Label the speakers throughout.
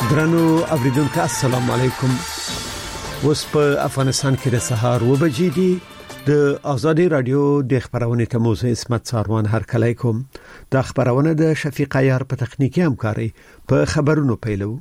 Speaker 1: درنو اوریدونکو السلام علیکم. اوس په افغانستان کې د سهار و بجې دي. د آزادي رادیو د خبرونې ته موضوع اسمت ساروان هر کله کوم. د خبرونه د شفیق عیار په تخنیکی همکاري په خبرونو پیلو.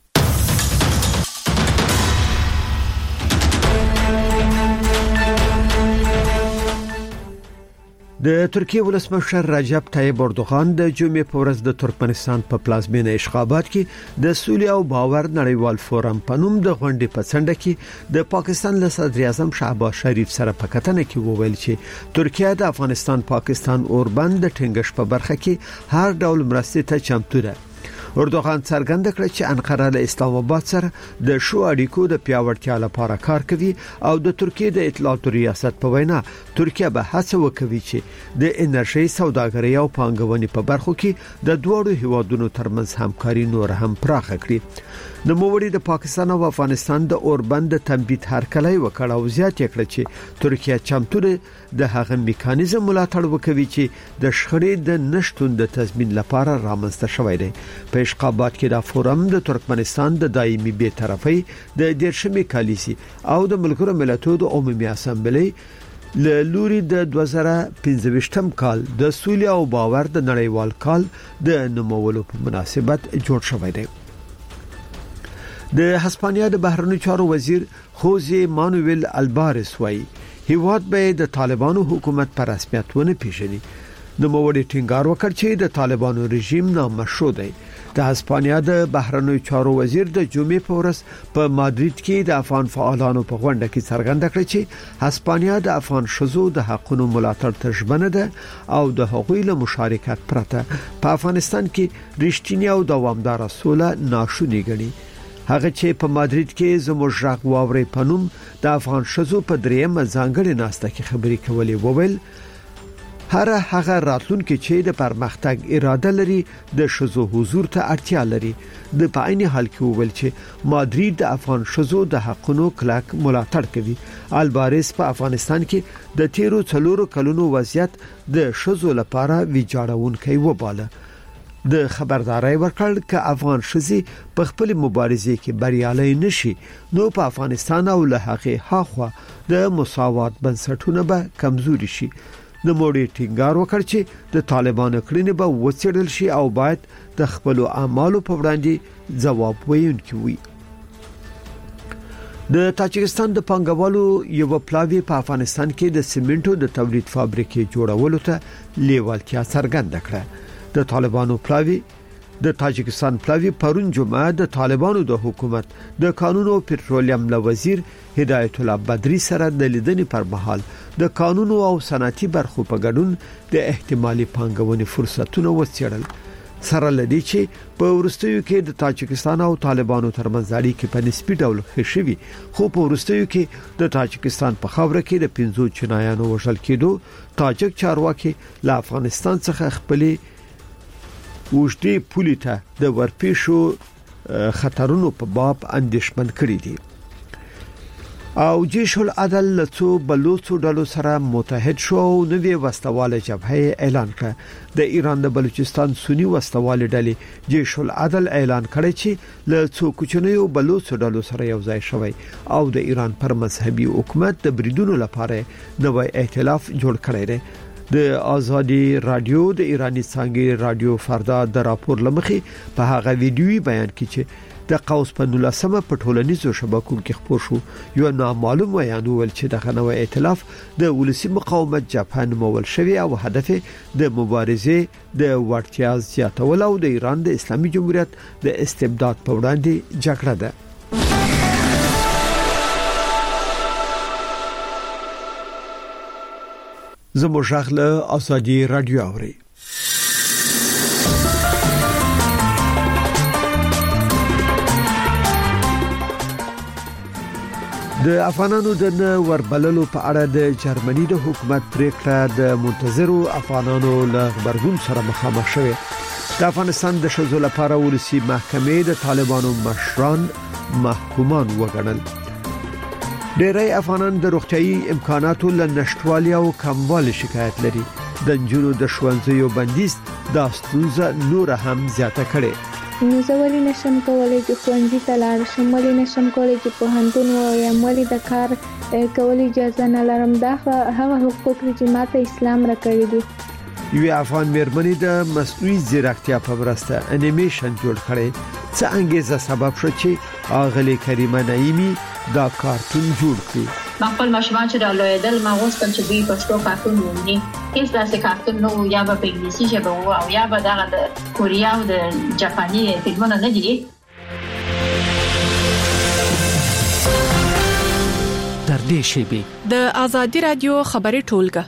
Speaker 1: د ترکیه ولسمشر رجب طیب اردوغان د جمعې په ورځ د ترکمنستان په پلازمینه اشخابات کې د سولې او باور نړیوال فورم په نوم د غونډې په څنډه کې د پاکستان له صدر اعظم شهباز شریف سره په کتنه کې وویل چې ترکیه د افغانستان پاکستان اوربند د ټینګش په برخه کې هر ډول مرستې ته چمتو ده. اردوغان څرګنده کړ چې انقره له اسلام آباد سره د شو اړیکو د پیاوړتیا لپاره کار کوي او د ترکیه د اطلاعاتو ریاست په وینا ترکیه به هڅه وکوي چې د انرژي سوداګرۍ او پانګونې په برخو کې د دوه هیوادونو ترمنځ همکاري نور هم پراخ کړي. د موړي د پاکستان او افغانستان د اوربند تنبیه هرکلی وکړ او زیات کړ چې ترکیه چمتو ده د هغه میکانیزم ملاتړ وکوي چې د شخړې د نشټون د تضمین لپاره رامنځته شوی دی. په اشخابات کې د فورم د ترکمنستان د دایمي بی‌طرفۍ د 13مې کالیسي او د ملګرو ملتونو د عمومي اسامبلې له لوري د 2015م کال د سولې او باور د نړیوال کال د نومولو په مناسبت جوړ شوی دی. د هسپانیا د بهرنیو چارو وزیر خوزه مانویل البارس وايي هیواد به د طالبانو حکومت پر رسمیت ونه پیژني. د موړي ټینګار وکړ چې د طالبانو رژیم نامشروع دی. د هسپانیا د بهرنیو چارو وزیر د جمعې په ورځ په مادرید کې د افغان فعالانو په غونډه کې څرګنده کړ چې هسپانیا د افغان شذو د حقونو ملاتړ ته ژمنه ده او د حقوقي له مشارکت پرته په افغانستان کې رښتینی او دوامدار سوله ناشونی ګڼي. هغه چې په مادرید کې زموږ ژغ واوري پنوم د افغان شذو په درېمه ځانګړي ناسته کې خبري کولې وویل هغه راتلونکي چې د پرمختګ اراده لري د شذو حضور ته اړتیا لري. د پایني حال کې وویل چې مادرید د افغان شذو د حقونو کلک ملاتړ کوي. البارس په افغانستان کې د 13 کلونو وضعیت د شذو لپاره ویجاړونکی وباله. د خبرداري ورکړ ک افغان شذي په خپل مبارزه کې بریالي نشي نو په افغانستان او له هغه هاخوا د مساوات بنسټونه به کمزوري شي. د موړي ټینګار وکړ چې د طالبانو کړنې به وڅېړل شي او باید د خپل اعمالو په وړاندې ځواب ویونکي وي. د تاجکستان د پنګوالو یو پلاوی په افغانستان کې د سیمنټو د تولید فابریکې جوړولو ته لیوالتیا څرګنده کړه. د طالبانو پلاوی د تاجکستان پلاوی پرون جمعه د طالبانو د حکومت د قانون او پټرولیم له وزیر هدایت الله بدری سره د لیدنې پر مهال د قانون او صنعتي برخو په ګډون د احتمالي پانګونې فرصتونه وڅېړل. سره لدی چې په ورستیو کې د تاجکستان او طالبانو ترمنځ اړیکې په نسبی ډول ښه شوي خو په ورستیو کې د تاجکستان په خاوره کې د 15 چینایانو وژل کېدو تاجک چارواکي له افغانستان څخه خپلې وشتي پولی ته د ورپېښو خطرونو په باب اندېښمن کړی دي. او جيش العدل له څو بلوڅو ډلو سره متحد شو او نوې وسلواله جبهه اعلان کړ. د ایران د بلوچستان سنی وسلواله ډلې جيش العدل اعلان کړی چې له څو کوچنیو بلوڅو ډلو سره یو ځای شوی او د ایران پر مذهبي حکومت د بریدونو لپاره نوې ائتلاف جوړ کړی دی. د آزادي رادیو د ایرانی څنګه رادیو فردا د راپور لمخي په هغه ویډیوي بیان کې چې د قوس په 19مه په ټولنیزو شبکو کې خپور شو یو نامعلوم بیان ول چې د غنوي ائتلاف د ولسی مقاومت جبهه نومول شوی او هدف د مبارزه د ورتیا زیاتول او د ایران د اسلامي جمهوریت د استبداد په وړاندې جګړه ده. زموږ ژغله آزادي رادیو اوري. د افغانانو د وربللو په اړه د جرمني د حکومت پریکړه د منتظرو افغانانو له خبرګون سره مخامخ شوه. د افغانستان د شذو لپاره ولسی محکمې د طالبانو مشران محکومان وګڼل. ډېری افغانان د روغتيایي امکاناتو له نشټوالي او کموالي شکایت لري. د جنونو د ښوونځیو بندیز د ستونزه نور هم زیاته کړي.
Speaker 2: نو زه ولې نشم کولی چې ښوونځي ته لاړ شم، ولې نشم کولی چې پوهنتون ووایم، ولې د کار کولو اجازه نه لرم. دا هغه حقوق دي چې ماته اسلام راکړي دي.
Speaker 1: یو افغان مېرمنې د مصنوعي ځیرکتیا په مرسته انیمیشن جوړ کړي. څه انګیزه سبب شو چې اغلی کریمه نعیمی دا کارتون جوړ کړي.
Speaker 3: خپل ماشومان چې رالوېدل ما غوښتل چې دوی پښتو کارتون وویني. هیڅ داسې کارتون نو یا په انګلیسي ژبه وو او یا به دغه د کوریا او د جاپاني فلمونه نه دي.
Speaker 4: تر دې شیبې د آزادي رادیو خبري ټولګه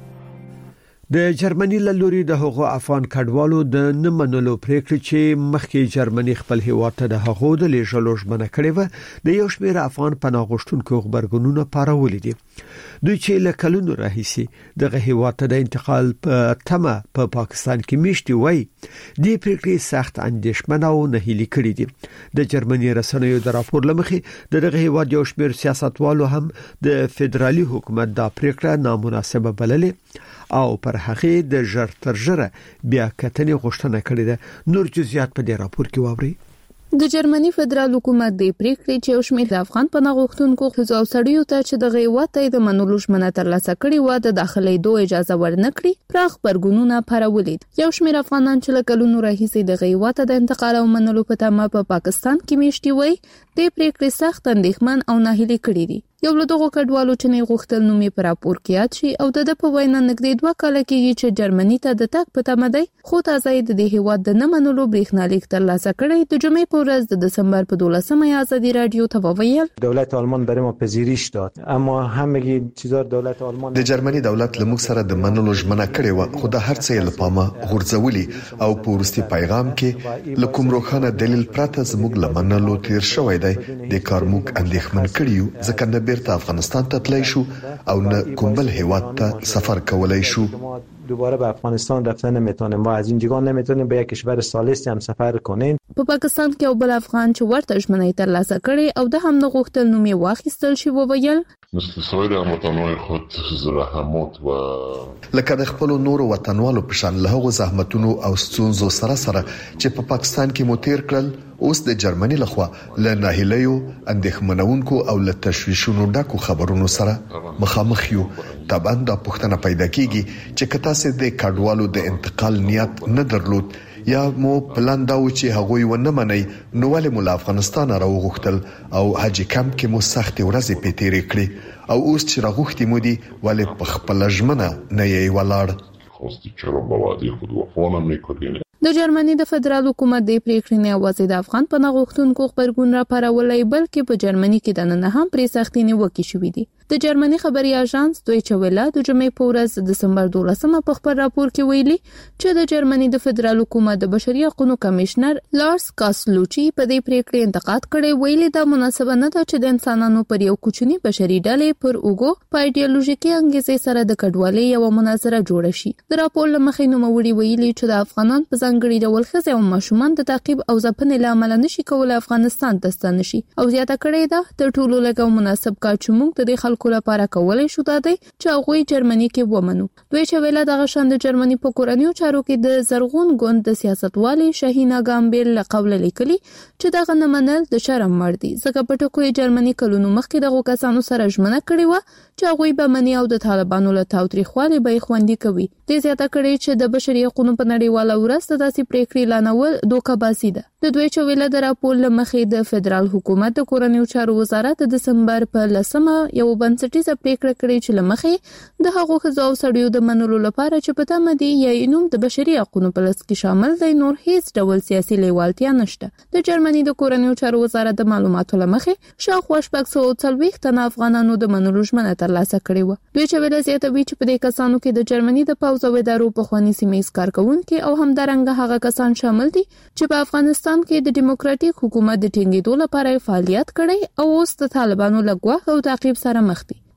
Speaker 1: د جرمني له لوري د هغو افغان کډوالو د نمنلو پریکړې چې مخکې جرمني خپل هیواد ته د هغو د لیږلو ژمنه کړې و د یو شمېر افغان پناه غوښتونکو خبرګونونه پارولې دي. دوی چې له کلونو راهیسي دغه هیواد ته د انتقال په تمه په پاکستان کې میشتي وای دې پریکړې سخت اندېښمنه او نهیلي کړې دي. د جرمني رسنیو د راپور لمخې دغه هیواد یو شمېر سیاستوالو هم د فدرالي حکومت دا پریکړه نامناسبه بللې او پر هغه د ژر تر ژره بیا کتنې غوښتنه کړې ده. نور جزئیات په دې راپور کې واوري.
Speaker 5: د جرمني فدرال حکومت د پریکړې چې یو شمېر افغان پناه غوښتونکو ښځو او سړیو ته چې د غیوت د منلو ژمنه ترلاسه کړې و د داخلي دوه اجازه ورنکړي پراخ خبرګونونه پارولې. یو شمېر افغانان چې له کلونو راهیسې د غیوت د انتقال او منلو په تمه په پاکستان کې میشتي وي د پریکړې سخت اندېښمن او ناهیلي کړي دي. یو له دغو کډوالو چې نه غوښتل نومې پر راپور کې یاد شي او د په وینا نږدې 2 کال کېږي چې جرمني ته د تګ په تمه دی، خو تازه د دې هیواد د نه منلو بریښنالیک ترلاسه کړی. د جمعې په ورځ د دسامبر په 12مه آزادی رادیو ته وویل
Speaker 6: دولت آلمان برای ما پذیرش داد، اما همگی چیزا دولت آلمان
Speaker 7: د جرمني دولت له موږ سره د منلو ژمنه کړې و، خو د هر څه لپاره غورځولي او په ورستي پیغام کې له کوم روښانه دلیل پرته زموږ لمنلو تیر شوی دی. د کار موږ اندېښمن کړیو ځکه نه بیرته افغانستان ته تلای شو او نه کوم بل هیواد ته سفر کولای شو.
Speaker 6: دوباره به افغانستان رفتن نمیتونیم و از اینجا نمیتونیم به یک کشور ثالث هم سفر کنیم.
Speaker 5: په پاکستان کې یو بل افغان چې ورته ژمنه ترلاسه کړي او د هم نه غوښتل نومې واخیستل شي وویل
Speaker 8: مثل سایر هموطنان خود زحمات و
Speaker 7: لکه د خپل نورو وطنوالو په شان له هغو زحمتونو او ستونزو سره چې په پاکستان کې مو تیر کړل، اوس د جرمني لخوا له ناهیلیو اندېښمنونکو او له تشویشونو ډکو خبرونو سره مخامخ یو. طبعا دا پوښتنه پیدا کیږي چې کته سه د کډوالو د انتقال نیت نه درلود یا مو پلان دا و چې هغه یې ونه مني، نو ولې مو له افغانستان راوغختل او حج کمپ کې مو سخت ورځې پېتېرې کړې او اوس چې راغختې مو دي ولې په خپل ژمنه نه یې ولاړ.
Speaker 8: خواستی چرا بوادی خود وفا نمی‌کنید.
Speaker 5: د جرمني د فدرال حکومت د پریکړې نه یوازې د افغان پناه غوښتونکو خبرګون را پارولای بلکې په جرمني کې د نن هم پرې سختۍ نیوکې شوې دي. د جرمني خبري اژانس دویچه ویله د جمعې په ورځ د دسمبر 12مه په خبر راپور کې ویلي چې د جرمني د فدرال حکومت د بشري حقوقو کمشنر لارس کاسلوچي په دې پریکړې انتقاد کړي. ویلي دا مناسبه نه ده چې د انسانانو پر یو کوچني بشري ډلې پر اوګو په ایډیالوژیکي انګیزې سره د کډوالۍ یو مناظره جوړه شي. د راپور لمخې نوموړي ویلي چې د افغانان په ځانګړي ډول ښځې او ماشومان د تعقیب او ځپنې لامل نشي کولای افغانستان ته ستانه شي او زیاته کړې ده تر ټولو لږ مناسب کار چې موږ د خلکو لپاره کولای شو دا دی چې هغه جرمني کې ومنو. دوی چې ویلا دغه شان د جرمني په کورنیو چارو کې د زرغون ګوند د سیاستوالي شاهینا ګامبل لقول لیکلي چې دغه نه منل د شرم مړ دي ځکه په ټکو جرمني کلونو مخکې دغه کسانو سره ژمنه کړې و چې هغه به منی او د طالبانو له تاوتریخوالي به خوندي کوي. د زیاته کړې چې د بشري حقوقو په نړیواله ورځ داسې پریکړې لانول دوکاباسي ده. د دوی چې ویلا د راپور لمخې د فدرال حکومت د کورنیو چارو وزارت د دسمبر په 10مه یو بنسټیزه پریکړه کړې چې لمخې د هغو ښځو او سړیو د منلو لپاره چې په تمه دي یا نوم د بشري حقوقو په لست کې شامل دی نور هیڅ ډول سیاسي لیوالتیا نشته. د جرمني د کورنیو چارو وزارت د معلوماتو لمخې شاوخوا 640 تنه افغانانو د منلو ژمنه ترلاسه کړې و. دوی چې ویل زیاتوي چې په دې کسانو کې د جرمني د پوځ او ادارو په خواني سیمې کارکونکو او همدارنګه هغه کسان شامل دي چې په افغانستان کې د ډیموکراتیک حکومت د ټینګېدو لپاره فعالیت کړي او اوس د طالبانو لګوا او تعقیب سره مخ دي.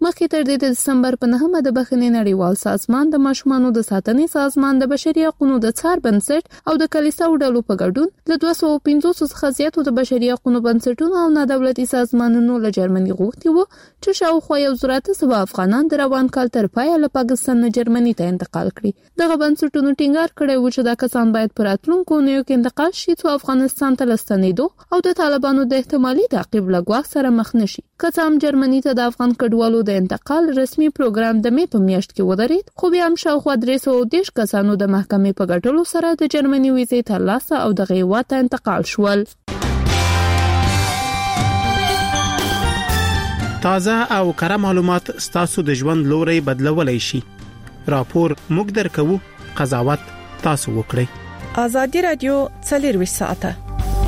Speaker 5: مخکې تر دې د دسمبر په 9مه د بخښنې نړیوال سازمان د ماشومانو د ساتنې سازمان د بشري حقوقو د څار بنسټ او د کلیساو ډلو په ګډون له 250 څخه زیاتو د بشري حقوقو بنسټونو او نادولتي سازمانونو له جرمني غوښتي وو چې شاوخوا 1,000 افغانان د روان کال تر پایه له پاکستان نه جرمني ته انتقال کړي. دغه بنسټونو ټینګار کړی و چې دا کسان باید پر راتلونکو اونیو کې انتقال شي څو افغانستان ته لستنېدو او د طالبانو د احتمالي تعقیب له ګواښ سره مخ نشي. که څه هم جرمني ته د افغان کډوالو د انتقال رسمي پروګرام د می په میاشت کې ودرېد، خو بیا هم شاوخوا 310 کسانو د محکمې په ګټلو سره د جرمني ویزې ترلاسه او د هیواد ته انتقال شول.
Speaker 9: تازه او کره معلومات ستاسو د ژوند لوري بدلولای شي. راپور موږ درکو، قضاوت تاسو وکړئ.
Speaker 4: آزادي رادیو 24 ساعته.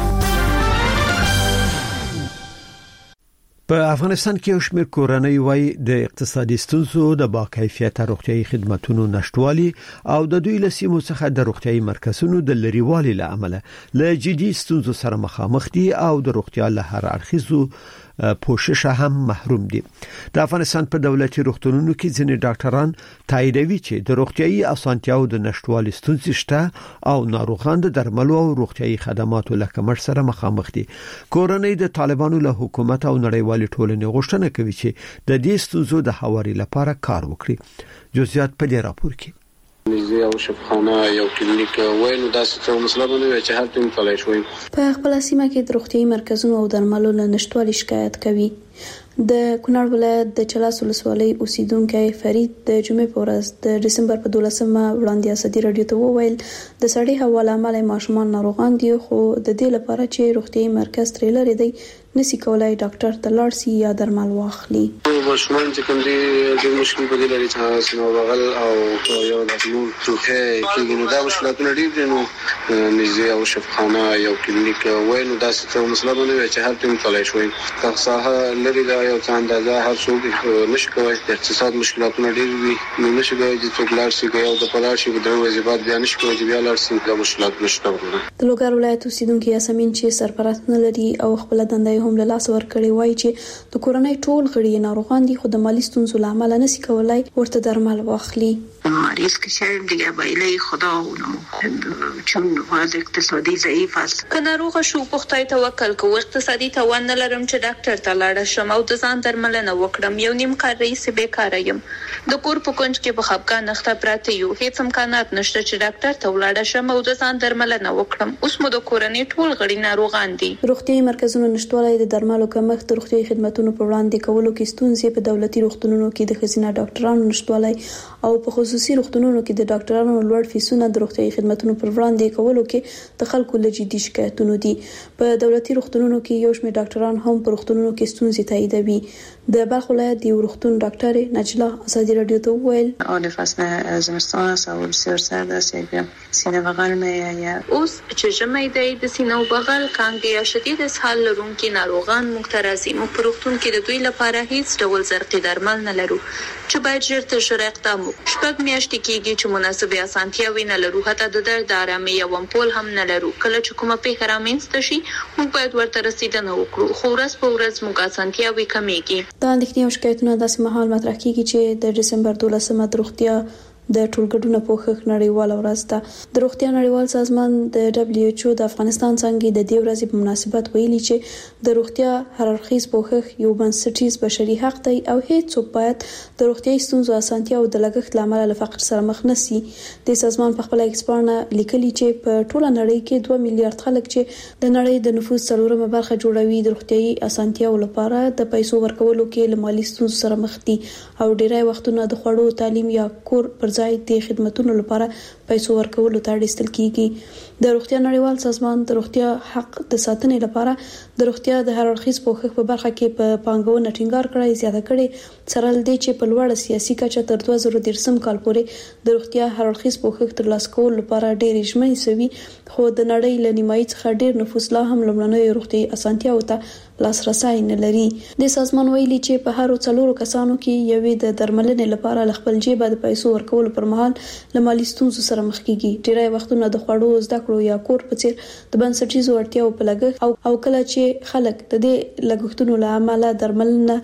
Speaker 1: په افغانستان کې یو شمېر کورنۍ وايي د اقتصادي ستونزو د باکیفیته روغتيایي خدماتو نشټوالي او د دوی له سیمو څخه د روغتيایي مرکزونو د لریوالي له امله له جدي ستونزو سره مخامخ دي او د روغتیا له هر اړخیزو پوښښ هم محروم دي. د افغانستان په دولتي روغتونونو کې ځینې ډاکټران تاییدوي چې د روغتيایي اسانتیاو د نشټوالي ستونزې شته او ناروغان د درملو او روغتيایي خدماتو له کمښت سره مخامخ دي. کورنۍ د طالبانو له حکومت او نړیوال ټولنې غوښتنه کوي چې د دې ستونزو د هواري لپاره کار وکړي. جزئیات په دې راپور کې
Speaker 10: نږدې او شفاخانه یو کلینیک وایو داسې څه مسله باندې چې هر ټیم تلای شوی.
Speaker 11: په خپل سیمه کې د روغتيایي مرکزونو او درملو له نشټوالي شکایت کوي. د کونړ ولایت د چلاس ولسوالۍ اوسیدونکو فرید د جمعې په ورځ د دسمبر په 12مه وړاندې ازادي رادیو ته وویل د سړی حواله عمل ماشومان ناروغان دي، خو د دې لپاره چې روغتيایي مرکز ترې لري دی نسی کولای ډاکټر ته لاړ شي یا درمل واخلي.
Speaker 10: ماشومان چې کوم دي د مشکل په دې لري چې سينو بغل او یو د نور ټوخه کې نو دا مشکلاتونه ډېر دي. نو نږدې او شفاخانه یو کلینیک وایو داسې څه مسله باندې چې هر ټیم تلای شوی. تاسو لري دا یو څه اندازه هر څوک نشي کوي. د اقتصاد مشکلاتونه ډېر دي، نو نشي کوي چې څوک لاړ شي او د پلار شي د وظیفات بیا نشي کوي چې بیا لاړ شي. د مشکلات نشته.
Speaker 11: د لوګر ولایت اوسیدونکو یاسمین چې سرپرست نه لري او خپل دندې هم له لاس ورکړي وایي چې د کورنۍ ټول غړي ناروغان دي، خو د مالی ستونزو له امله نشي کولای ورته درمل واخلي.
Speaker 12: مریض که شاید دیگه بایله خدا اونو چون وضع اقتصادی ضعیف است.
Speaker 13: که ناروغ شو په خدای توکل کو اقتصادي توان نه لرم چې ډاکټر ته لاړ شم او د ځان درملنه وکړم. یو نیم کار رئیس بیکاره یم. د کور په کونج کې په خپګان نخته پراته یو. هیڅ امکانات نشته چې ډاکټر ته ولاړ شم او د ځان درملنه وکړم. اوس مو د کورنۍ ټول غړي ناروغان دي.
Speaker 11: روغتيایي مرکزونو نشټوالي د درملو کمښت، د روغتيایي خدماتو په وړاندې کولو کې ستونزې، په دولتي روغتونونو کې د ښځینه ډاکټرانو نشټوالي او په خصوصي روغتونونو کې د ډاکټرانو لوړ فیسونه د روغتيایي خدماتو پر وړاندې کولو کې د خلکو له جدي شکایتونو دي. په دولتي روغتونونو کې یو شمېر ډاکټران هم په روغتونونو کې ستونزې تاییدوي. د بلخ ولایت د روغتون ډاکټر نجلا ازادي رادیو ته وویل
Speaker 12: آن فصل زمستان است و بسیار سرد است. سینه بغل میآید.
Speaker 13: اوس چې ژمی دی د سینه بغل کانګې یا شدید اسهال لرونکي ناروغان مخترزي مو په روغتون کې د دوی لپاره هیڅ ډول زرقي درمل نه لرو چې باید ژر تر ژره اقدام وکړو. شپږ میاشتې کېږي چې مناسبې اسانتیاوې نه لرو، حتی د درد آرامي یو امپول هم نه لرو. کله چې کومه پیښه رامنځته شي موږ باید ورته رسیدنه وکړو، خو ورځ په ورځ موږ اسانتیاوې کمیږي.
Speaker 11: دا اندېښنې او شکایتونه داسې مهال مطرح کیږي چې د دسمبر 12مه د روغتیا د ټولګډونه پوښښ نړیواله ورځ ده. د روغتیا نړیوال سازمان د WHO د افغانستان څنګه د دې ورځې په مناسبت ویلي چې د روغتیا هر اړخیز پوښښ یو بنسټیز بشري حق دی او هیڅ څوک باید د روغتیایي ستونزو اسانتیا او د لګښت لامل له فقر سره مخ نشي. د سازمان په خپل ایکسپورنه لیکلي چې په ټوله نړۍ کې 2 میلیارډ خلک چې د نړۍ د نفوس 4مه برخه جوړوي د روغتیایي اسانتیاو لپاره د پیسو ورکولو کې له مالی ستونزو سره مخ دي او ډیری وختونه د خوړو، تعلیم یا کور پر ځای د خدماتو لپاره پیسو ورکولو ته اړتیا کیږي. د روغتیا نړیوال سازمان د روغتیا حق د ساتنې لپاره د روغتیا د هر اړخیز پوښښ په برخه کې په پانګونه ټینګار کړی زیاته کړي سره لدې چې په لوړ سیاسي کچه تر 2013 کال پورې د روغتیا هر اړخیز پوښښ ترلاسه کول لپاره ډېر ژمنې سوي، خو د نړۍ له نیمایي څخه ډېر نفوس لا هم لمړنۍ روغتي اسانتیاو ته لاسرسي نه لري. د سازمان ویلي چې په هر 4 کسانو کې یوې د درملنې لپاره خپل جیب د پیسو ورکول پر مهال له مالی ستونزو سره مخ کیږي. ډیری وختونه د خوړو، زده کړو یا کور په څیر د بنسټیزو اړتیاو په لګښت او کله چې خلک د دې لګښتونو له امله درملنه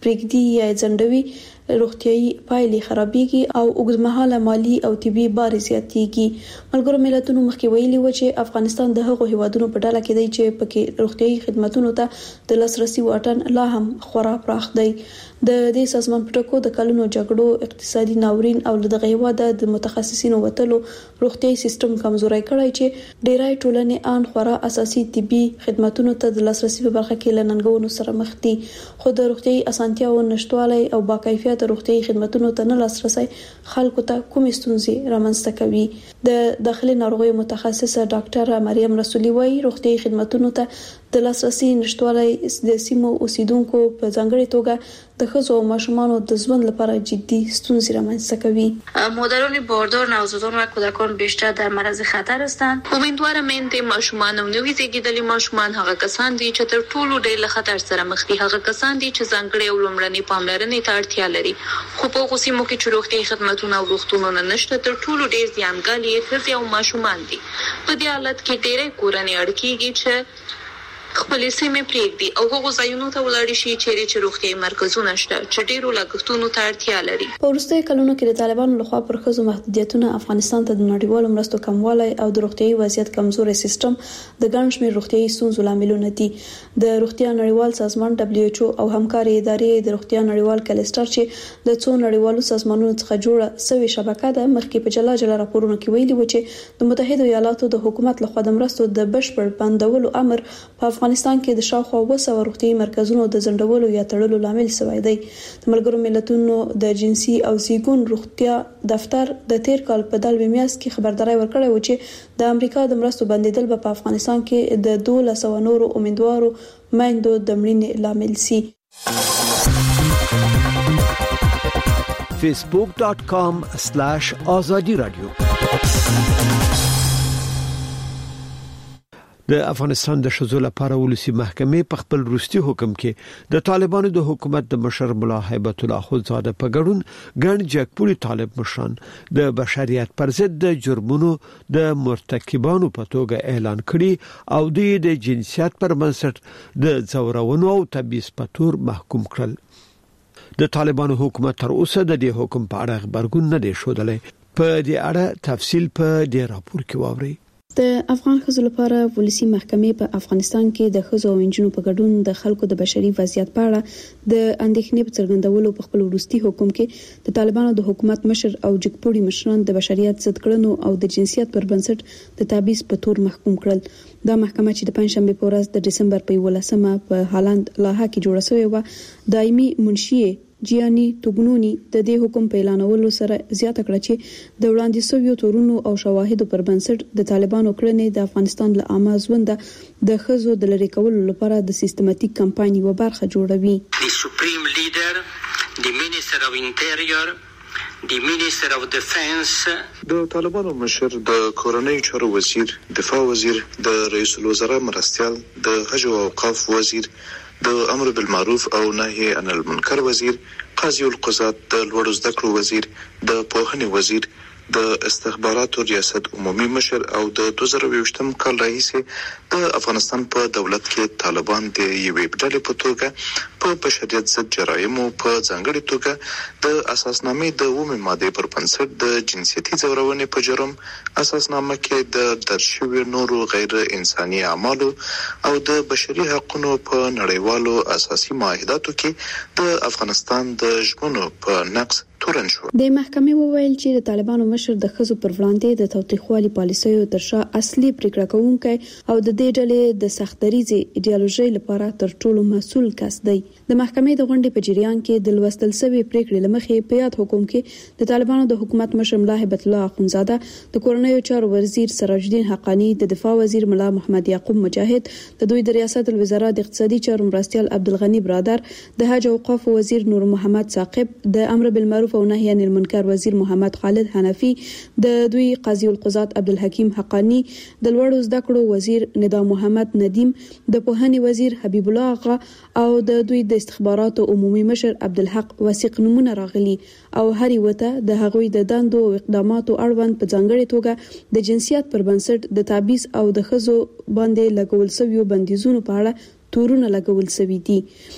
Speaker 11: پرېږدي یا ځندوي روغتيایي پایلې خرابېږي او اوږدمهاله مالی او طبي بار زیاتېږي. ملګرو ملتونو مخکې ویلي و چې افغانستان د هغو هیوادونو په ډله کې دی چې پکې روغتيایي خدماتو ته د لاسرسي واټن لا هم خورا پراخ دی. د دې سازمان په ټکو د کلونو جګړو اقتصادي ناورین او دغه هیواده د متخصصینو وتلو روغتيایي سیستم کمزوري کړی چې ډیری ټولنې ان خورا اساسي طبي خدماتو ته د لاسرسي په برخه کې لننګونو سره مخ دي. خو د روغتيایي اسانتیاو نشټوالی او با کیفیت روغتيایي خدماتو ته نه لاسرسي خلکو ته کومې ستونزې رامنځته کوي. د داخلي ناروغیو متخصصه ډاکټر مریم رسولي وايي روغتيایي خدماتو ته د لاسرسي نشټوالی د سیمو اوسیدونکو په ځانګړي توګه د ښځو او ماشومانو د ژوند لپاره جدي ستونزې رامنځته کوي.
Speaker 13: مادران باردار، نوزادان و کودکان بیشتر در معرض خطر هستند. امیدوارم د ماشومان او نوې زیږیدلي ماشومان هغه کسان دي چې تر ټولو ډېر له خطر سره مخ دي. هغه کسان دي چې ځانګړي او لومړنۍ پاملرنې ته اړتیا لري. خو په هغو سیمو کې چې روغتیایي خدماتونه او روغتونونه نشته تر ټولو ډېر زیانګال یې ښځې او ماشومان دي. په دې حالت کې ډېری کورنۍ اړ کېږي چې خپل سیمې پرېږدي او هغو ځایونو ته ولاړ شي چې روغتیایي مرکزونه شته چې ډېرو لګښتونو ته اړتیا لري.
Speaker 11: په وروستیو کلونو کې د طالبانو لخوا پر ښځو محدودیتونه افغانستان ته د نړیوالو مرستو کموالی او د روغتیایي وضعیت کمزوري سیستم د ګڼ شمېر روغتیایي ستونزو لاملونه دي. د روغتیا نړیوال سازمان WHO او همکاري ادارې د روغتیا نړیوال کلستر چې د څو نړیوالو سازمانونو څخه جوړه سوي شبکه ده مخکې په جلا راپورونو کې ویلي و چې د متحده ایالاتو د حکومت لخوا د مرستو د بشپړ بندولو امر په افغانستان کې د شاوخوا 200 روغتيایي مرکزونو د ځندولو یا تړلو لامل شوی دی. د ملګرو ملتونو د جنسي او زیږون روغتیا دفتر د تیر کال په دلمې میاشت کې خبرداري ورکړې و چې د امریکا د مرستو بندیدل په افغانستان کې د 1200 نورو امیدوارو میندو د مړینې لامل شي.
Speaker 1: facebook.com/azadi radio د افغانستان د شذو لپاره ولسی محکمې په خپل وروستي حکم کې د طالبانو د حکومت د مشر ملا هیبت الله خودزاده په ګډون ګڼ جګپوري طالب مشران د بشریت پر ضد د جرمونو د مرتکبانو په توګه اعلان کړي او د جنسیت پر بنسټ د ځورونو او تبعیض په تور محکوم کړل. د طالبانو حکومت تر اوسه د دې حکم په اړه خبرګون نه دی شودلې. په دې اړه تفصیل په دې راپور کې واورئ.
Speaker 11: د افغان ښځو لپاره ولسی محکمې په افغانستان کې د ښځو او نجونو په ګډون د خلکو د بشري وضعیت په اړه د اندېښنې په څرګندولو په خپل وروستي حکم کې د طالبانو د حکومت مشر او جګپوړي مشران د بشریت ضد کړنو او د جنسیت پر بنسټ د تبعیض په تور محکوم کړل. دا محکمه چې د پنځشنبه په ورځ د دسمبر په 11مه په هالند لاها کې جوړه شوې و دایمي منشي جیانی توګنونی د دې حکم په اعلانولو سره زیاته کړه چې د وړاندې شویو تورونو او شواهدو پر بنسټ د طالبانو کړنې د افغانستان له عامه ژوند د ښځو د لری کولو لپاره د سیستماتیک کمپاین و برخه جوړوي.
Speaker 14: The Supreme Leader, the Minister of Interior, the Minister of Defense،
Speaker 15: د طالبانو مشر، د کورنۍ چارو وزیر، دفاع وزیر، د رئیس الوزرا مرستیال، د حج او اوقاف وزیر، د امر بالمعروف او نهي عن المنکر وزیر، قاضي القضات، د لوړو زده کړو وزیر، د پوهنې وزیر، د استخباراتو ریاست عمومي مشر او د 2020م کال راهیسې د افغانستان په دولت کې طالبان د یوې ډلې په توګه په بشریت ضد جرایمو په ځانګړي توګه د اساسنامې د 9 ماده پر بنسټ د جنسيتي ځورونې په جرم، اساسنامه کې د درج شویو نورو غیر انساني اعمالو او د بشري حقوقو په نړیوالو اساسي معاهداتو کې د افغانستان د ژمنو په نقض تورن شو.
Speaker 11: د محکمې وویل چې د طالبانو مشر د ښځو پر وړاندې د توطئهوالي پالیسیو تر شا اصلي پریکړه کوونکی او د دې ډلې د سختدریزي ایډیالوژي لپاره تر ټولو مسؤل کس دی. د محکمې د غونډې په جریان کې د لوستل شوی پریکړې لمخې په یاد حکم کې د طالبانو د حکومت مشر ملا هیبت الله اخونزاده، د کورنیو چارو وزیر سراج الدین حقانی، د دفاع وزیر ملا محمد یعقوب مجاهد، د دوی د ریاست الوزرا د اقتصادي چارو مرستیال عبدالغنی برادر، د حج او اوقاف وزیر نور محمد ثاقب، د امر بالمعروف او نهي عن المنکر وزیر محمد خالد حنفی، د دوی قاضي القضات عبدالحکیم حقانی، د لوړو زده کړو وزیر ندا محمد ندیم، د پوهنې وزیر حبیب الله آغا او د دوی د استخباراتو عمومي مشر عبدالحق وثیق نمونه راغلي او هر وته د هغوی د دندو او اقداماتو اړوند په ځانګړي توګه د جنسیت پر بنسټ د تبعیض او د ښځو باندې لګول شویو بندیزونو په اړه تورونه لګول شوی دي.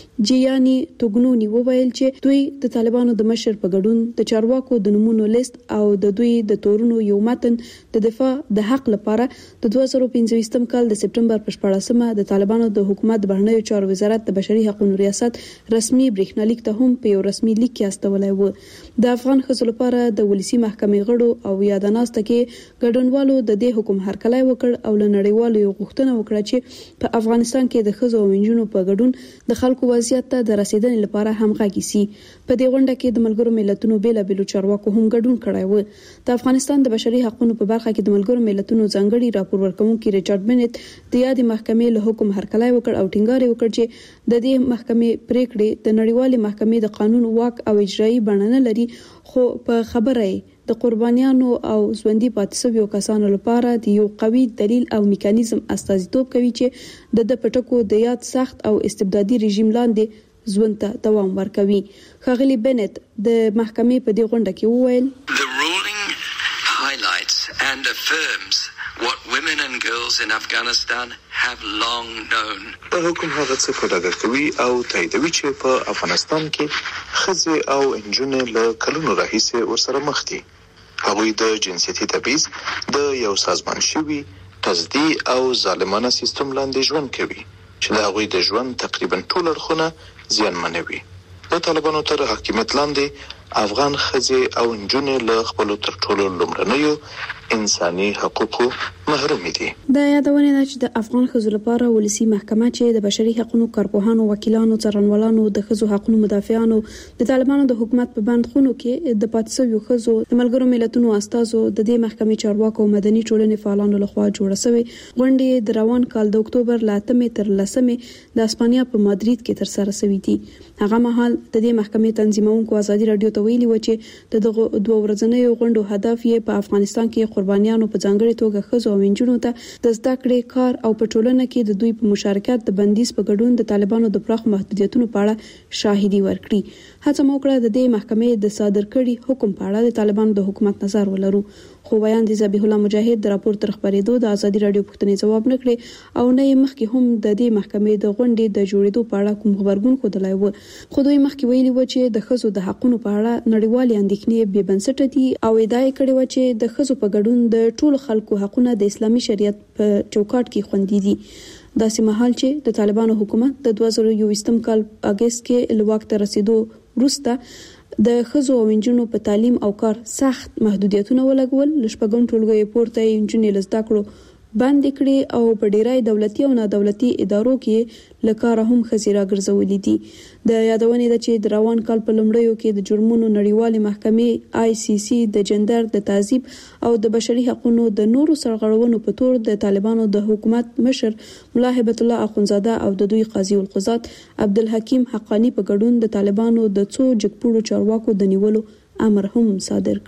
Speaker 11: جیانی توګنونی وویل چې دوی د طالبانو د مشر په ګډون د چارواکو د نمونو لیست او د دوی د تورونو یو متن د دفاع د حق لپاره د 2015 کال د سپټمبر په 14مه د طالبانو د حکومت بهرنیو چارو وزارت د بشري حقوقو ریاست رسمي برېښنالیک ته هم په یو رسمي لیک کې استولای و. د افغان ښځو لپاره د ولسی محکمې غړو او یاداناسته کې ګډونوالو د دې حکم هرکلی وکړ او له نړیوالو یو غوښتنه وکړه چې په افغانستان کې د ښځو او نجونو په ګډون د خلکو وضعیت ته د رسیدنې لپاره همغږي سي. په دې غونډه کې د ملګرو ملتونو بیلابېلو چارواکو هم ګډون کړی و. د افغانستان د بشري حقوقو په برخه کې د ملګرو ملتونو ځانګړي راپور ورکونکي ریچارډ بنت د یادې محکمې له حکم هرکلی وکړ او ټینګار وکړ چې د دې محکمې پریکړې د نړیوالې محکمې د قانون واک او اجرایي بڼه نه لري، خو په خبره د قربانیانو او ژوندۍ پاتې شویو کسانو لپاره د یو قوي دلیل او میکانیزم استازیتوب کوي چې د پټکو د یاد سخت او استبدادي رژیم لاندې ژوند ته دوام ورکوي. ښاغلي بنت د محکمې په دې غونډه کې وویل
Speaker 16: The ruling highlights and affirms what women and girls in Afghanistan have long known.
Speaker 15: په حکم هغه څه په ډاګه کوي او تاییدوي چې په افغانستان کې ښځې او نجونې له کلونو راهیسې ورسره مخ دي. هغوی د جنسیتي تبعیض د یو سازمان شوي تصدي او ظالمانه سیستم لاندې ژوند کوي چې د هغوی د ژوند تقریبا ټول اړخونه زیانمنوي. د طالبانو تر حاکمیت لاندې افغان ښځې او نجونې له خپلو تر ټولو لومړنیو انساني حقوقو محروم دي.
Speaker 11: دا یادونه ده چې د افغان ښځو لپاره ولسی محکمه چې د بشري حقوقو کارپوهانو، وکیلانو، څارنوالانو، د ښځو حقوقو مدافعانو، د طالبانو د حکومت په بندخونو کې د پاتې شویو ښځو د ملګرو ملتونو استازو د دې محکمې چارواکو او مدني ټولنې فعالانو لخوا جوړه شوې. غونډې د روان کال د اکتوبر له 8 تر 10 د اسپانیا په مادرید کې تر سره شوې دي. هغه مهال د دې محکمې تنظیمونکو ازادي رادیو ته ویلي و چې د دغه دوه ورځنیو غونډو هدف یې په افغانستان کې قربانیانو په ځانګړي توګه ښځو او نجونو ته د زده کړې، کار او په ټولنه کې د دوی په مشارکت د بندیز په ګډون د طالبانو د پراخ محدودیتونو په اړه شاهدي ورکړي. هڅه موکړه د دې محکمې د صادر کړي حکم په اړه د طالبانو د حکومت نظر ولرو، خو ویاندې ذبیح الله مجاهد د راپور تر خبرېدو د ازادي رادیو پوښتنې ځواب نه کړې او نه یې مخکې هم د دې محکمې د غونډې د جوړېدو په اړه کوم خبرګون ښودلی و. خو دوی مخکې ویلي و چې د ښځو د حقوقو په اړه نړیوالې اندېښنې بې بنسټه دي او ادعا یې کړې و چې د ښځو په ګډون د ټولو خلکو حقوقونه د اسلامي شریعت په چوکاټ کې خوندي دي. داسې مهال چې د طالبانو حکومت د 2021 کال اگست کې له واک ته رسیدو وروسته د ښځو او نجونو په تعلیم او کار سخت محدودیتونه ولګول، لشپږم ټولګي پورته نجونې له زده کړو بند کړي او په ډیری دولتي او نادولتي ادارو کې لکاره هم ښځې راګرځولې دي. د یادونه ده چې د روان کال په لومړیو کې د جرمونو نړیوالې محکمې ICC د جندر د تعذیب او د بشري حقوقو د نورو سرغړونو په تور د طالبانو د حکومت مشر ملا هبت الله اخونزاده او د دوی قاضي القضات عبدالحکیم حقانی په ګډون د طالبانو د څو جګپوړو چارواکو د نیولو امر هم صادر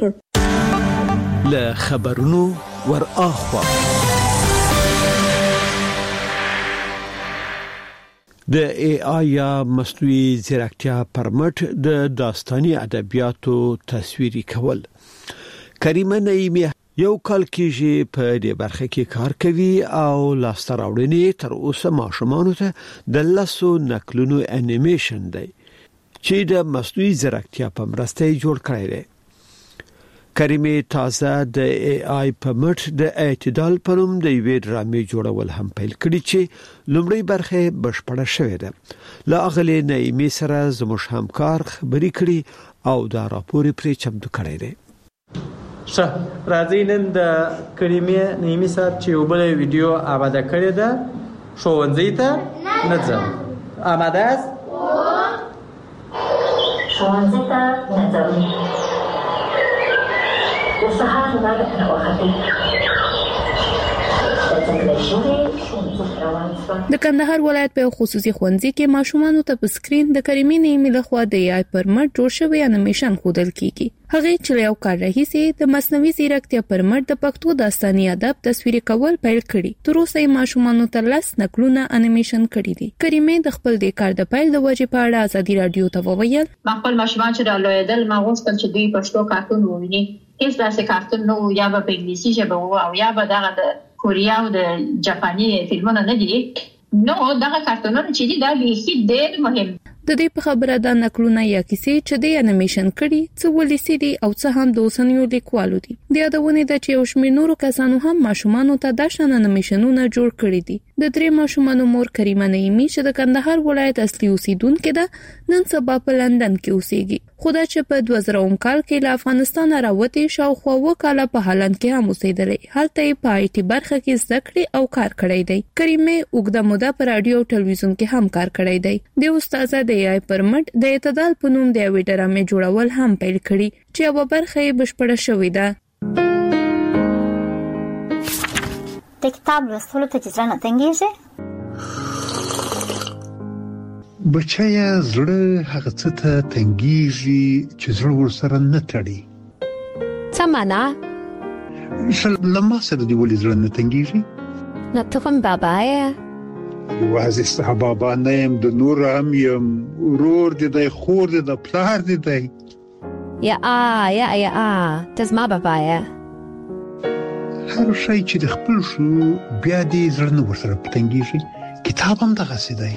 Speaker 11: کړ.
Speaker 1: له خبرونو ور اخوا د AI یا مصنوعي ځیرکتیا پرمټ د داستاني ادبیاتو تصویري کول. کریمه نعیمی یو کال کېږي په دې برخه کې کار کوي او لاسته راوړنې تر اوسه ماشومانو ته د لاسو نقلونو انیمیشن دی چې د مصنوعي ځیرکتیا په مرسته جوړ کړی دی. کریمه تازه د AI په مټ د اعتدال په نوم د یوې ډرامې جوړول هم پیل کړي چې لومړی برخه بشپړه شوې ده. لا اغلی نعیمی سره زموږ همکار خبرې کړي او دا راپور پرې چمتو کړی دی.
Speaker 17: راځي نن د کریمه نعیمی صاحب چې یو بل ویډیو آماده کړی ده ښوونځي ته نه ځم. آماده است؟
Speaker 18: ښوونځي ته نه ځم. الصحافة بدأت وخطيت
Speaker 5: د کندهار ولایت په خصوصي ښوونځي کې ماشومانو ته په سکرین د کریمه نعیمی لخوا د AI پر مټ جوړ شوی انیمیشن ښودل کیږي. هغه چې یو کار راهیسې د مصنوعي ځیرکتیا پر مټ د پښتو داستاني ادب تصویري کول پیل کړي. تر اوسه یې ماشومانو ته 10 نقلونه انیمیشن کړي دي. کریمه د خپل د کار د پیل د وجې په اړه ازادي رادیو ته وویل:
Speaker 3: خپل ماشومان چې رالوېدل ما غوښتل چې دوی پښتو کارتون وویني. هیڅ داسې کارتون نو یا په انګلیسي ژبه او یا به دغه د کوریا او د جاپاني فلمونه نه دي. نو دغه کارتونونه چې دي دا به ډېر مهم.
Speaker 5: د دې په خبره د نقلونه یا کیسې چې د انیمیشن کړي څو ولسی دي او څه هم د اوسنیو لیکوالو دي. د یادونه ده چې یو شمېر نورو کسانو هم ماشومانو ته د شان انیمیشنونه جوړ کړي دي. د درې ماشومانو مور کریمه نعیمی چې د کندهار ولایت اصلي اوسیدونکې ده نن سبا په لندن کې اوسېږي. خو دا چې په 2000 کال کې له افغانستان راوتې شاوخوا وکاله په هالند کې هم اوسېدلې. هلته یې په آی ټي برخه کې زده کړې او کار کړی دی. کریمه اوږده موده په رادیو او ټلویزیون کې هم کار کړی دی. د استاد د ای پرمټ د اعتدال په نوم د یوې ډرامې جوړول هم پیل کړي چې یوه برخه یې بشپړه شوې ده.
Speaker 19: د کتاب لوستلو ته چې زړه نه تنګېږي؟
Speaker 20: بچیا زړه هغه څه ته تنګېږي چې زړه ورسره نه تړي.
Speaker 19: څه معنا؟
Speaker 20: له ما سره دې ولې زړه نه تنګېږي؟
Speaker 19: نه ته خو مې بابا یې.
Speaker 20: یوازې ستا بابا نه یم، د نور هم یم، ورور دې دی، خور دې دی، پلار دې دی.
Speaker 19: یا ته زما بابا یې.
Speaker 20: هر شی چې د خپل شو بیا دې زړه نه ورسره تنګېږي. کتاب هم دغسې دی.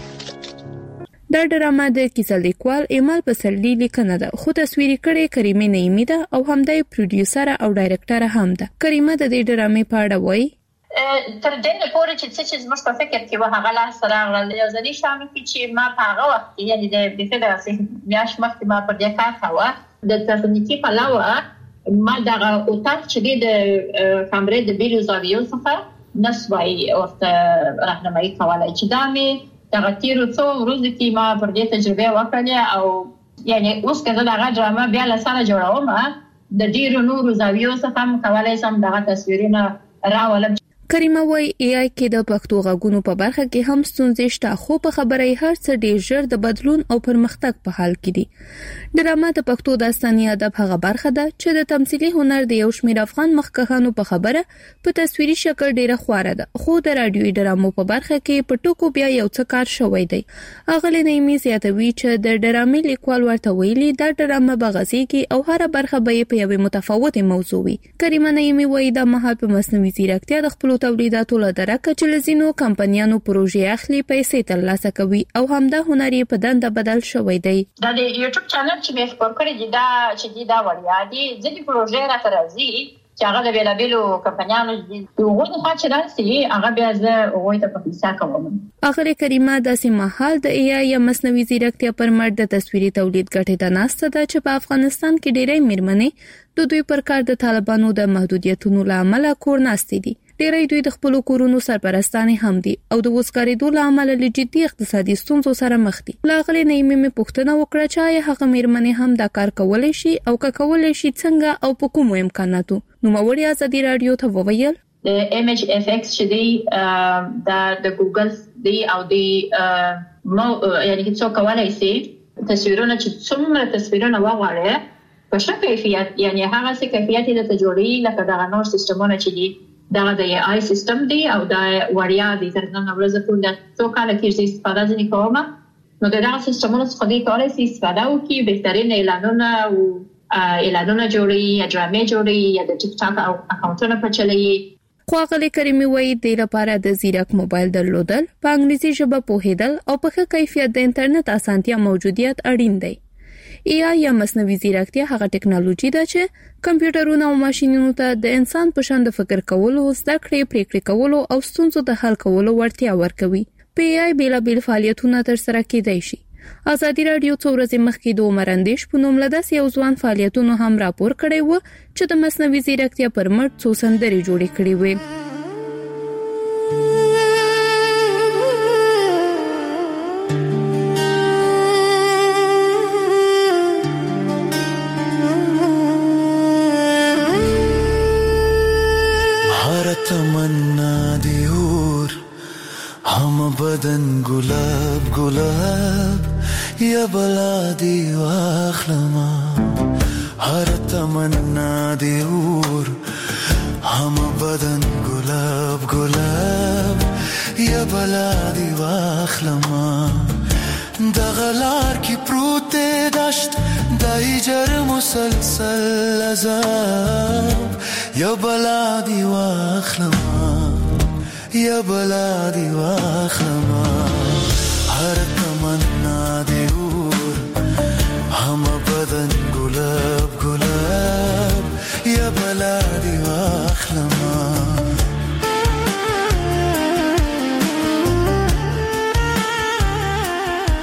Speaker 5: دا ډرامه د کیسه لیکوال ایمل پسرلی لیکنه ده، خو تصویري کړې کریمه نعیمی ده او همدای پروډیوسر او ډایرکټر هم ده. کریمه د دې ډرامې په اړه وایي
Speaker 3: تر دې نه پورې چې زموږ په فکر کې و هغه لاس راغله یو ځلې شامل کې چې ما په هغه وخت کې یعنی د بفیده میاش مخکې ما پر دې کار کاوه د تخنیکی په علاوه ما دغه اوتاق چې د کیمرې د بیلو زاویو څخه نسوي ورته راهنمایي کولای چې دا مې دغه تیرو څو ورځې کې ما پر دې تجربه وکړه او یعنی اوس کله دغه ډرامه بیا لسانه جوړوم د ډیرو نورو زاویو څخه هم کولای سم دغه تصویرونه راولم.
Speaker 5: کریمه وای ای آی کې د پښتو غږونو په برخه کې هم ستونزې شته، خو په خبره یې هر څه ډیر ژر د بدلون او پرمختګ په حال کې دي. ډرامه د پښتو داستاني ادب هغه برخه ده چې د تمثيلي هنر د یو شمېر افغان مخکښانو په خبره په تصویري شکل ډیره خواره ده، خو د رادیوي ډرامو په برخه کې په ټکو بیا یو څه کار شوی دی. اغلی نعیمی زیاتوي چې د ډرامې لیکوال ورته ویلي دا ډرامه بغځيږي او هر برخه به په یوه متفاوته موضوع وي. کریمه نعیمی وایي دا مهال په مصنوعي ځیرکتیا د خپل تولیداتو له درکه چې لزینو کمپنیانو پروژې اخلي پیسې ترلاسه کوي او همدا هنري په دنده بدل شوی دی.
Speaker 3: دا د یوټیوب چینل چې مې خپل کړی دی دا چې دا وړیا دي ځینې پروژې را ترازي چې هغه د بیلابیلو کمپنیانو دي هغه د خاص راسي هغه بیا زه وایي ته په پیسه کوم.
Speaker 5: اخر کریمه د سیمهال د ای آی مصنوعي ځیرکتیا پر مټ د تصویري تولید ګټه د ناسته ده چې په افغانستان کې ډېرې میرمنې د دوی پر کار د طالبانو د محدودیتونو لامل کور ناستې دي. ډېری دوی د خپل کورونو سرپرستانې هم دي او د وسکارېدو لامل له جدي اقتصادي ستونزو سره مخ دي. لاغلي نعیمی مې پوښتنه وکړه چې هغه میرمنې هم دا کار کولای شي او کولای شي څنګه او په کومو امکاناتو. نو موري ازادي رادیو ته وویل
Speaker 3: د ایمیج افیکټس چې دی د ګوګل دی او دی یعنی څو کولای شي تصویرونه چې څومره تصویرونه واغړي په ښه کیفیت یعنی هغه څه کیفیت د تجربې لکه دا نور سیستمونه چې دي دا د آی سیستم دی او دا وړیا دي تر نن ورځې پورې څو کال کې استفاده ځنی کومه نو دا سیستمونه څخه دی کولای شي استفاده وکړي بهترین اعلانونه او اعلانونه جوړي یا ډرامې جوړي یا د ټیک ټاک اکاونټونه پچلي.
Speaker 5: خو هغه کریمه وایي د لپاره د زیرک موبایل درلودل په انګلیسي ژبه پوهیدل او په ښه کیفیت د انټرنیټ اسانتیا موجودیت اړین دی. ای آی یا مصنوعي ځیرکتیا هغه ټکنالوژي ده چې کمپیوټرونو او ماشينونو ته د انسان په شان د فکر کولو، زده کړې، پریکړې کولو او ستونزو د حل کولو وړتیا ورکوي. په ای آی بیلابیل فعالیتونه ترسره کیدای شي. ازادي رادیو څو ورځې مخکې د عمر اندیش په نوم له داسې یو ځوان فعالیتونو هم راپور کړی و چې د مصنوعي ځیرکتیا پر مټ څو سندرې جوړې کړې وې.
Speaker 21: तमन्ना दी और हम बदन गुलाब गुलाब या बला दी वाखलमा हर तमन्ना दी और हम बदन गुलाब गुलाब या बला दी वाखलमा दगलार की प्रूते दश्त दाइजर मुसलसल अजाब या बला दी वाखलमा یا بلا دی واخلما